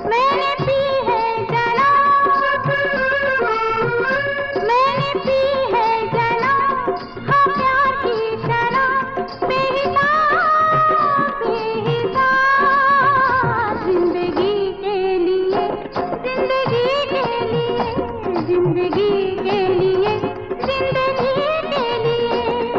मैंने पी है जनाब, मैंने पी है जनाब, हाँ प्यार की शराब बेहिसाब बेहिसाब। जिंदगी के लिए, जिंदगी के लिए, जिंदगी के लिए, जिंदगी के लिए।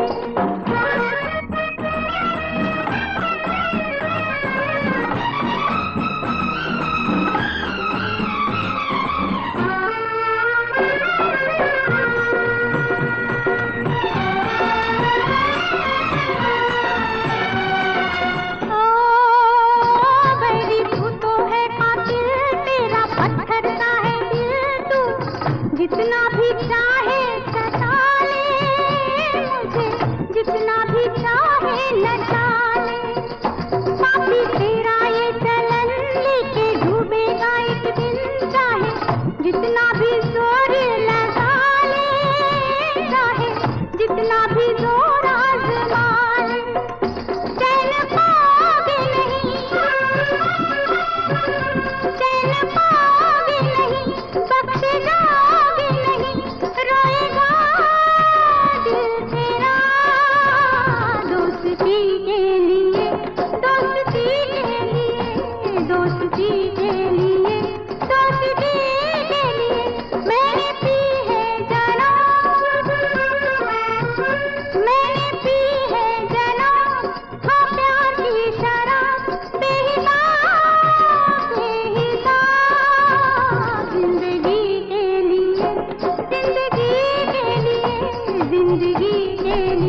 जितना भी चाहे सता ले मुझे, जितना भी चाहे नचा ले। पापी तेरा ये चलन लेके डूबेगा एक दिन, चाहे जितना भी जोर लगा ले, चाहे जितना भी जोर आजमा ले। चैन पाओगे नहीं, चैन पाओगे नहीं, बख्शे जाओगे नहीं, रोएगा दिल तेरा। दोस्ती के लिए, दोस्ती के लिए, दोस्ती के लिए, दोस्ती के लिए। मैंने पी है जनाब, मैंने पी है जनाब, हाँ प्यार की शराब बेहिसाब बेहिसाब। जिंदगी के लिए, जिंदगी के लिए, जिंदगी के लिए।